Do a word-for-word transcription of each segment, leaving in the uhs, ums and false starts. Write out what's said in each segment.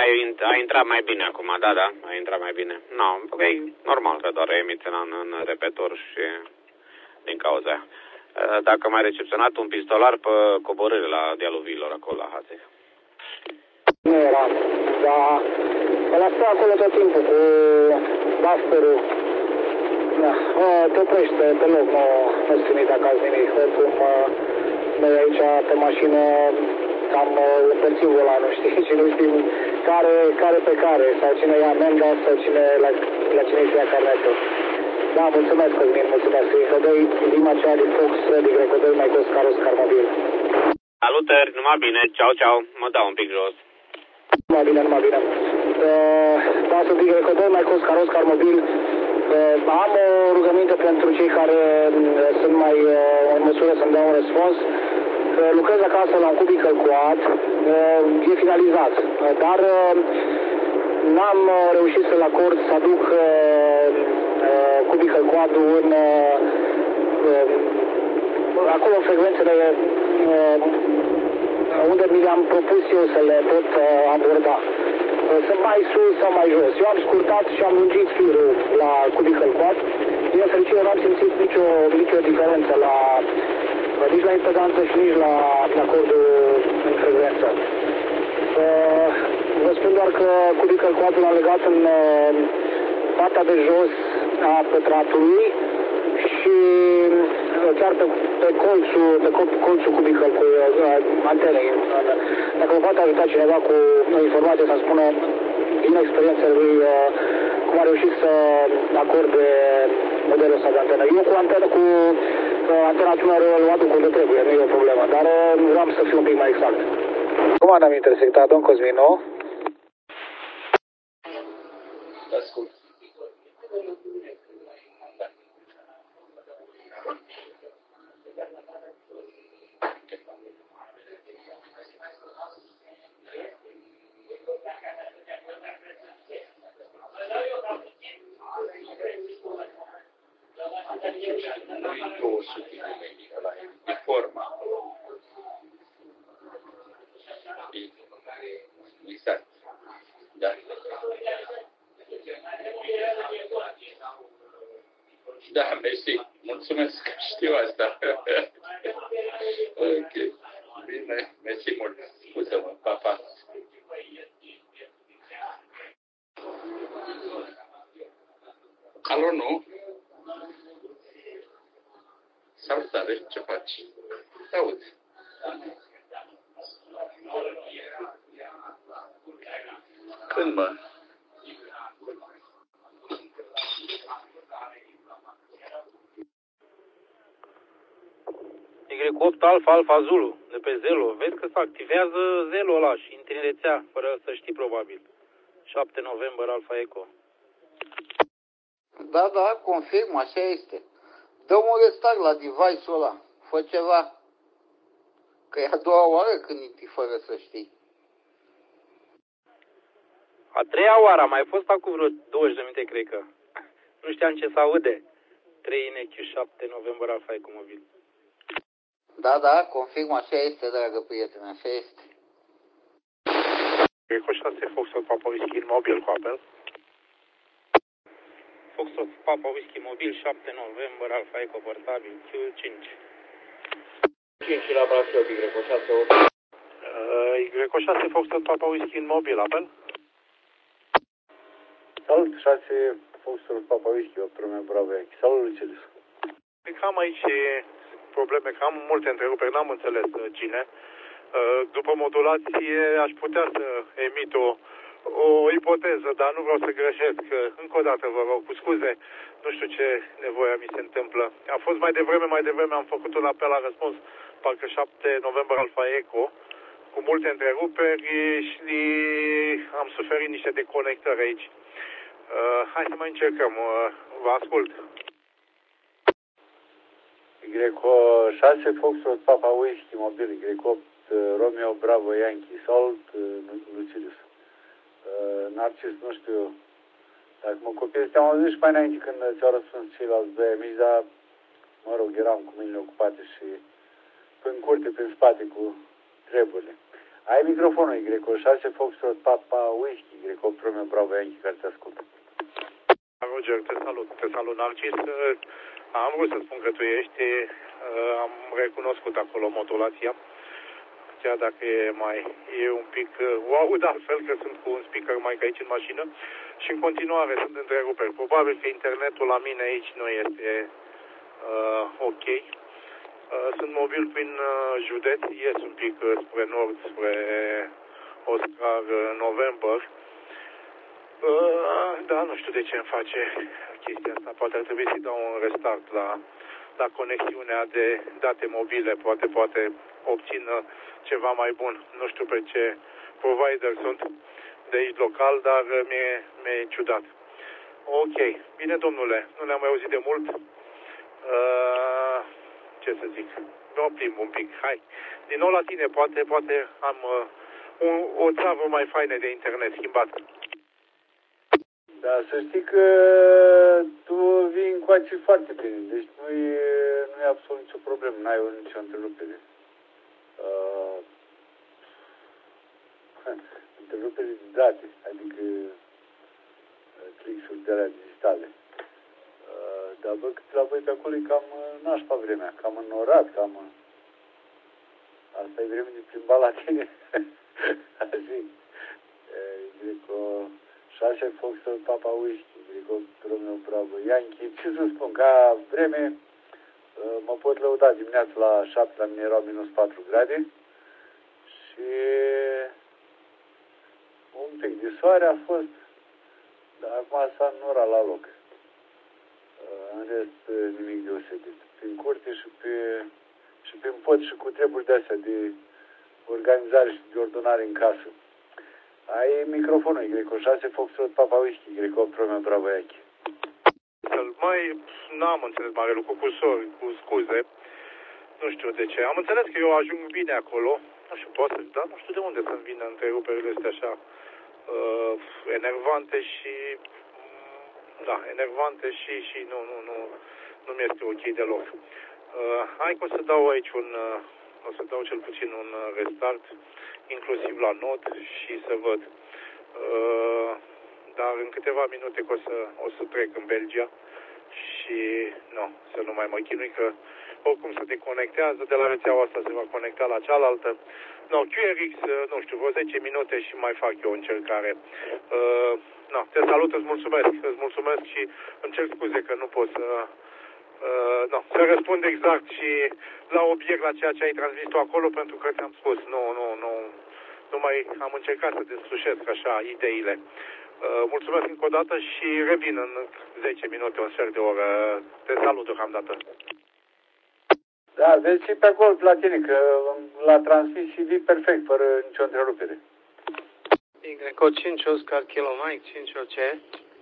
A intrat mai bine acum, da, da, a intrat mai bine. No, ok, normal că doar emiți în, în repetor și din cauza aia. Dacă mai recepționat un pistolar pe coborâre la dealul Viilor, acolo la Hațeg. Nu era, dar ăla stă acolo tot timpul cu Busterul. Da, te oprește pe loc, nu, nu-ți trimite acasă nimic. Oricum, noi aici pe mașină am împărțit volanul, știi, și nu știm care, care pe care, sau cine ia amenda, sau cine, la, la cine își ia carnetul. Da, mulțumesc, Cosmin, mulțumesc. Gricodoi, din aceea din Fox, din Gricodoi, mai cos car Oscar mobil. Salutări, numai bine, ceau, ceau, mă dau un pic jos. Numai bine, numai bine. Uh, da, sunt din Gricodoi, mai cos car Oscar mobil. Uh, am o rugăminte pentru cei care uh, sunt mai uh, în măsură să-mi dea un răspuns. Uh, lucrez acasă la un cubic călcuat, uh, e finalizat, uh, dar uh, n-am uh, reușit să-l acord să aduc uh, uh, cubic călcuatul în uh, uh, acolo în frecvențele uh, unde mi le-am propus eu să le pot uh, aborda. Uh, sunt mai sus sau mai jos. Eu am scurtat și am lungit firul la cubic călcuat. Din fericire n-am simțit nicio, nicio diferență la, uh, nici la impedanță și nici la acordul în frecvență. Uh, vă spun doar că cubic călcuatul l-am legat în uh, partea de jos a pătratului și chiar pe, pe colțul, pe colțul cubic cu uh, antenei. Dacă vă poate ajuta cineva cu informație să spună din experiența lui uh, cum a reușit să acorde modelul ăsta de antenă. Eu cu antenă, cu uh, antena tuner îl aduc unde trebuie, nu e o problemă, dar uh, vreau să fiu un pic mai exact. Cum am intersectat, domn Cosmin, nu? Ascult. Nu-i două sute de metri, ăla e de forma. Exact. Da. Da, mersi. Mulțumesc că știu asta. Ok. Bine, mersi mult. Scuză-mă, pa, pa. Alo, nu? Salutare, ce faci? Te aud. Când, mă? Y opt Alfa Alfa Zulu, de pe Zelo. Vezi că se activează Zelo ăla și intri în rețea, fără să știi probabil. șapte noiembrie Alfa Eco. Da, da, confirm, așa este. Dă-mi un restart la device-ul ăla. Fă ceva. Că e a doua oară când intri fără să știi. A treia oară, a mai fost acum vreo douăzeci de minute, cred că. Nu știam ce se aude. trei N Q șapte noiembrie Alfa Eco mobil. Da, da, confirm, așa este, dragă prietene, așa este. Eco șase Foxtrot Papa Whisky mobil cu apel. Foxtrot Papa Whisky mobil șapte noiembrie Alfa Eco portabil Q cinci. cinci la Brașov, Y șase opt. Y șase Foxtrot Papa Whisky mobil apel. Salut, șase Foxtrot Papa Whisky opt Romeo Bravo Yankee. Salut, Lucilis. Cred că am aici probleme, că am multe întreruperi, n-am înțeles cine. După modulație aș putea să emit o, o ipoteză, dar nu vreau să greșesc. Încă o dată vă rog, cu scuze, nu știu ce nevoie mi se întâmplă. A fost mai devreme, mai devreme am făcut un apel la răspuns, parcă șapte noiembrie Alfa Eco, cu multe întreruperi și am suferit niște deconectări aici. Hai să mai încercăm, vă ascult. Y șase Foxtrot Papa Whisky mobil, Y opt Romeo Bravo Yankee. Salut, Lucilis. Narcis, nu știu dacă mă copiezi, te-am auzit și mai înainte când ți-au răspuns ceilalți doi amici, dar mă rog, eram cu mâinile ocupate și prin curte, prin spate cu treburile. Ai microfonul Y șase Foxtrot Papa Whisky, Y opt Romeo Bravo Yankee care te ascultă. Roger, te salut, te salut, Narcis. Am vrut să spun că tu ești, am recunoscut acolo modulația, chiar dacă e mai, e un pic, o aud altfel că sunt cu un speaker mai aici în mașină și în continuare sunt întreruperi. Probabil că internetul la mine aici nu este uh, ok. Uh, sunt mobil prin uh, județ, ies un pic uh, spre nord, spre Oscar uh, November. Uh, da, nu știu de ce îmi face chestia asta. Poate ar trebui să-i dau un restart la, la conexiunea de date mobile. Poate, poate obțin ceva mai bun. Nu știu pe ce provider sunt de aici local, dar mi-e, mi-e ciudat. Ok. Bine, domnule. Nu ne-am mai auzit de mult. Uh, ce să zic? Ne oprim un pic. Hai. Din nou la tine. Poate, poate am uh, un, o țavă mai faină de internet schimbat. Da, să știi că tu vii încoace foarte bine, deci nu e, nu e absolut nicio problemă, n-ai o nicio întrerupere. Uh, întrerupere de date, adică uh, click-uri de alea digitale. Uh, dar văd că la voi pe acolo e cam nașpa vremea, cam înnorat, cam... Asta e vreme de plimba la tine. Așa e, uh, șase Foxtrot Papa Whisky, Y opt Romeo Bravo Yankee. Ce să spun, ca vreme mă pot lăuda dimineața la șapte, la mine erau minus patru grade și un pic de soare a fost, dar acum s-a înnorat la loc. În rest nimic deosebit. Prin curte și pe și prin pod și cu treburi de astea de organizare și de ordonare în casă. Ai microfonul Y șase Foxtrot Papa Whisky, Y opt Romeo Bravo Yankee. Mai n-am înțeles mare lucru, cu sori, cu scuze. Nu știu de ce. Am înțeles că eu ajung bine acolo. Nu știu, poate să, dar nu știu de unde să-mi vină întreruperile astea așa uh, enervante și da, enervante și, și nu, nu, nu, nu mi-este ok deloc. Uh, hai că o să dau aici un, uh, o să dau cel puțin un restart, inclusiv la not și să văd. Uh, dar în câteva minute că o să, o să trec în Belgia și nu, să nu mai mă chinui că oricum se deconectează de la rețeaua asta, se va conecta la cealaltă. No, Q R X, nu știu, vreo zece minute și mai fac eu o încercare. Uh, no, te salut, îți mulțumesc, îți mulțumesc și îmi cer scuze că nu pot să, uh, no, să răspund exact și la obiect la ceea ce ai transmis tu acolo, pentru că ți-am spus, nu, nu, nu, nu mai am încercat să deslușesc așa ideile. Uh, mulțumesc încă o dată și revin în zece minute, un sfert de oră. Te salut deocamdată. Da, vezi și pe acolo la tine, că l-a transmis și vii perfect, fără nicio întrerupere. Y cinci Oscar Kilo Mike, cinci O C.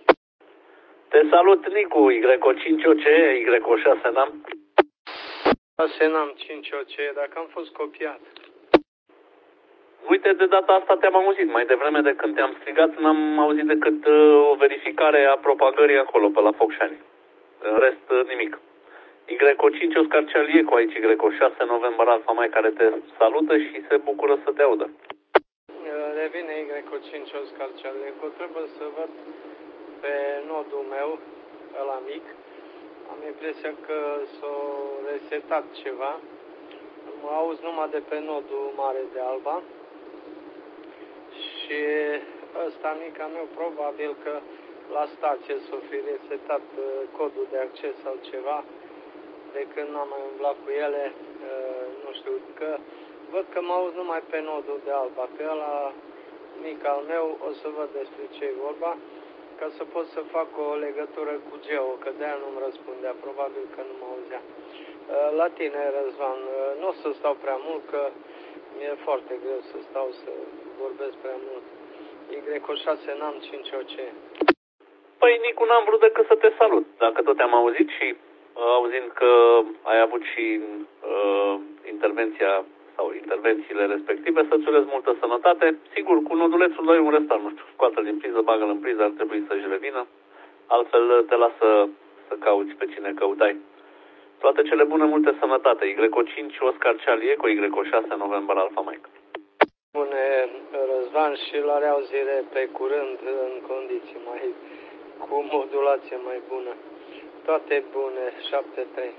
Te salut, Nicu, Y cinci O C, Y șase Nam. șase Nam, cinci O C, dacă am fost copiat. Uite, de data asta te-am auzit. Mai devreme de când te-am strigat, n-am auzit decât uh, o verificare a propagării acolo, pe la Focșani. În rest, uh, nimic. Y cinci Oscar Charlie cu aici, Y șase November Alfa Mai, care te salută și se bucură să te audă. Revine Y cinci Oscar Charlie cu, trebuie să văd pe nodul meu, ăla mic. Am impresia că s-a resetat ceva. Mă auzi numai de pe nodul mare de Alba. Și ăsta mica meu probabil că la stație s-o fi resetat codul de acces sau ceva. De când n-am mai umblat cu ele, nu știu, că văd că mă auz numai pe nodul de Alba, pe ăla mic al meu o să văd despre ce e vorba, ca să pot să fac o legătură cu Geo, că de-aia nu-mi răspundea, probabil că nu mă auzea. La tine, Răzvan, nu o să stau prea mult, că mi-e foarte greu să stau să vorbesc prea mult. Y șase Nam, cinci O C. Păi, Nicu, n-am vrut decât să te salut. Dacă tot te-am auzit și auzind că ai avut și uh, intervenția sau intervențiile respective, să-ți urez multă sănătate. Sigur, cu nodulețul dai un restart, nu știu, scoate-l din priză, bagă-l în priză, ar trebui să-și revină. Altfel te lasă să cauți pe cine căutai. Toate cele bune, multe sănătate. Y cinci Oscar Charlie cu Y șase November Alfa Mike. Bune, Răzvan, și la reauzire pe curând în condiții mai, cu modulație mai bună. Toate bune, șapte trei.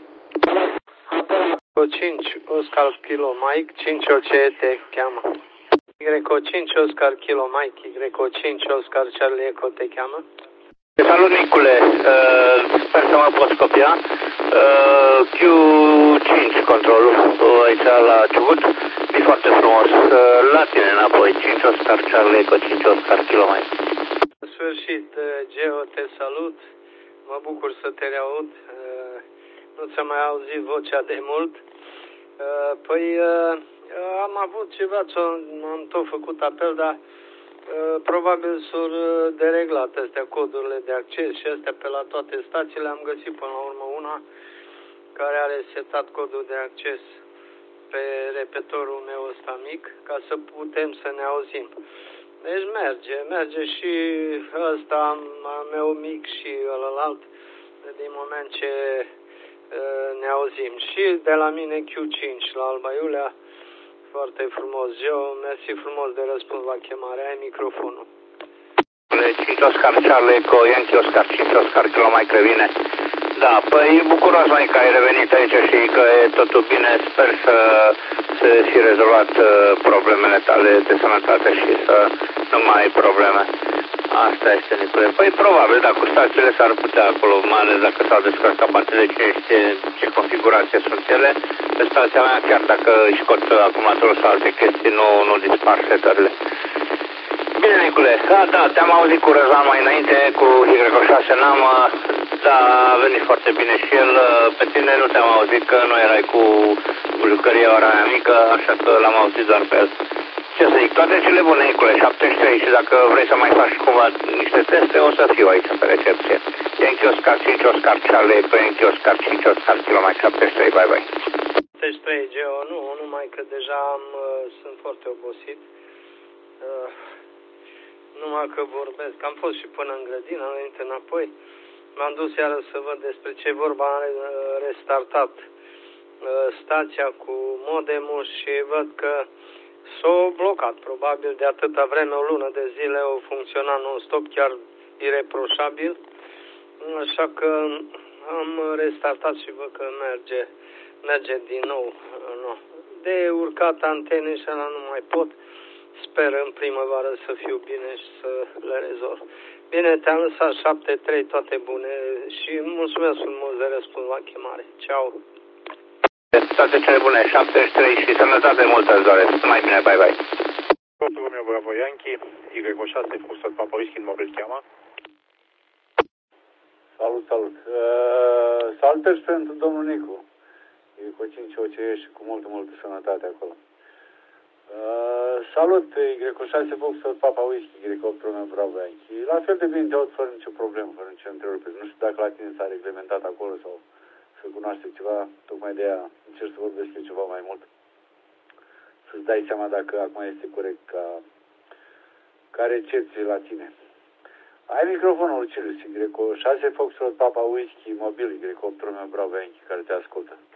O cinci Oscar Kilo Mike, cinci O C te cheamă. Y O cinci Oscar Kilo Mike, Y O cinci Oscar Charlie Echo te cheamă. Salut, Nicule, uh, sper să mă poți copia. Uh, Q cinci controlul aici la Ciugut, e foarte frumos. Uh, la tine înapoi, cinci Oscar Charlie Echo, cinci Oscar Kilo Mike. În sfârșit, Geo, te salut, mă bucur să te reaud. Uh, nu ți-am mai auzit vocea de mult. Uh, păi uh, am avut ceva, am tot făcut apel, dar uh, probabil s-au dereglat astea codurile de acces și astea pe la toate stațiile. Am găsit până la urmă una care are setat codul de acces pe repetorul meu ăsta mic, ca să putem să ne auzim. Deci merge, merge și ăsta al meu mic și ălălalt, din moment ce ne auzim. Și de la mine Q cinci la Alba Iulia, foarte frumos. Geo, mersi frumos de răspuns la chemare. Ai microfonul. cinci Oscar Charlie Echo, Yankee Oscar, cinci Oscar Kilo Mike revine. Da, păi bucuros mai că ai revenit aici și că e totul bine. Sper să să fi rezolvat problemele tale de sănătate și să nu mai ai probleme. Asta este, Nicule. Păi probabil, da, cu stațiile s-ar putea acolo, mai ales dacă s-au descărcat baterile, cine știe ce configurație sunt ele. Pe stația mea, chiar dacă își scot acumulatorul sau alte chestii, nu, nu dispar setările. Bine, Nicule, da, da, te-am auzit cu Răzvan mai înainte, cu Y șase n-am, da, a venit foarte bine și el. Pe tine nu te-am auzit, că nu erai cu, cu jucăria ora aia mică, așa că l-am auzit doar pe el. Ce să zic, toate cele bune, Nicule, șaptezeci și trei, și dacă vrei să mai faci cumva niște teste, o să fiu aici pe recepție. Yankee Oscar, cinci Oscar Charlie, pe Yankee Oscar, cinci Oscar Kilo Mike, șaptezeci și trei, bye bye. șaptezeci și trei, Geo, nu, numai că deja am, sunt foarte obosit. Uh, numai că vorbesc, am fost și până în grădină, înainte înapoi. M-am dus iară să văd despre ce vorba, am restartat uh, stația cu modemul și văd că s-au blocat, probabil de atâta vreme, o lună de zile au funcționat non-stop, chiar ireproșabil. Așa că am restartat și văd că merge, merge din nou. No. De urcat antene și ala nu mai pot. Sper în primăvară să fiu bine și să le rezolv. Bine, te-am lăsat șapte trei, toate bune și mulțumesc frumos de răspuns la chemare. Ceau! Toate cele bune, șaptezeci și trei și sănătate multă îți doresc. Numai bine, bye bye. Copilul meu, Bravo Yankee, Y șase, Foxtrot Papa Whisky, în mobil cheamă. Salut, salut. Uh, salutări pentru domnul Nicu. E cu cinci O C și cu multă, multă sănătate acolo. Uh, salut, Y șase, Foxtrot Papa Whisky, Y opt Romeo Bravo Yankee. La fel de bine te aud, fără nicio problemă, fără nicio întrerupere. Nu știu dacă la tine s-a reglementat acolo sau să cunoaște ceva, tocmai de aia încerc să vorbesc eu ceva mai mult. Să-ți dai seama dacă acum este corect ca, ca recepție la tine. Ai microfonul, Lucius, Y șase Foxtrot Papa Whisky, mobil, Y opt Romeo Bravo Yankee, care te ascultă.